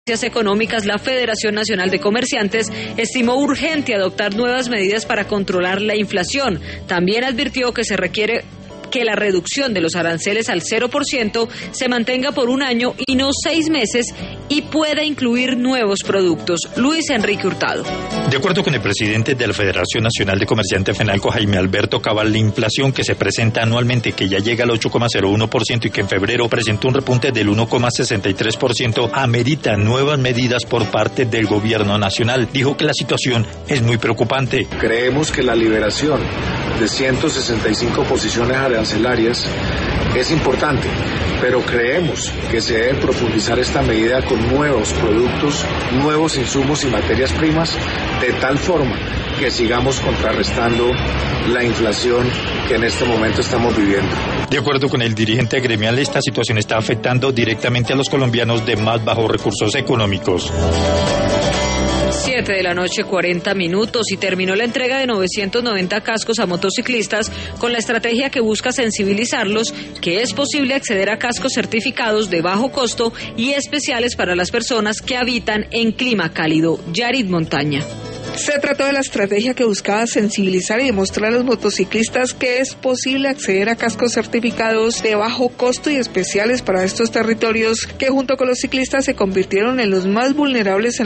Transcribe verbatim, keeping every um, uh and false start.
Económicas, la Federación Nacional de Comerciantes estimó urgente adoptar nuevas medidas para controlar la inflación. También advirtió que se requiere que la reducción de los aranceles al cero por ciento se mantenga por un año y no seis meses y pueda incluir nuevos productos. Luis Enrique Hurtado. De acuerdo con el presidente de la Federación Nacional de Comerciantes FENALCO, Jaime Alberto Cabal, la inflación que se presenta anualmente, que ya llega al ocho coma cero uno por ciento y que en febrero presentó un repunte del uno coma sesenta y tres por ciento, amerita nuevas medidas por parte del gobierno nacional. Dijo que la situación es muy preocupante. Creemos que la liberación de ciento sesenta y cinco posiciones arancelarias es importante, pero creemos que se debe profundizar esta medida con nuevos productos, nuevos insumos y materias primas, de tal forma que sigamos contrarrestando la inflación que en este momento estamos viviendo. De acuerdo con el dirigente gremial, esta situación está afectando directamente a los colombianos de más bajos recursos económicos. siete de la noche, cuarenta minutos, y terminó la entrega de novecientos noventa cascos a motociclistas con la estrategia que busca sensibilizarlos que es posible acceder a cascos certificados de bajo costo y especiales para las personas que habitan en clima cálido. Yarit Montaña. Se trató de la estrategia que buscaba sensibilizar y demostrar a los motociclistas que es posible acceder a cascos certificados de bajo costo y especiales para estos territorios que junto con los ciclistas se convirtieron en los más vulnerables en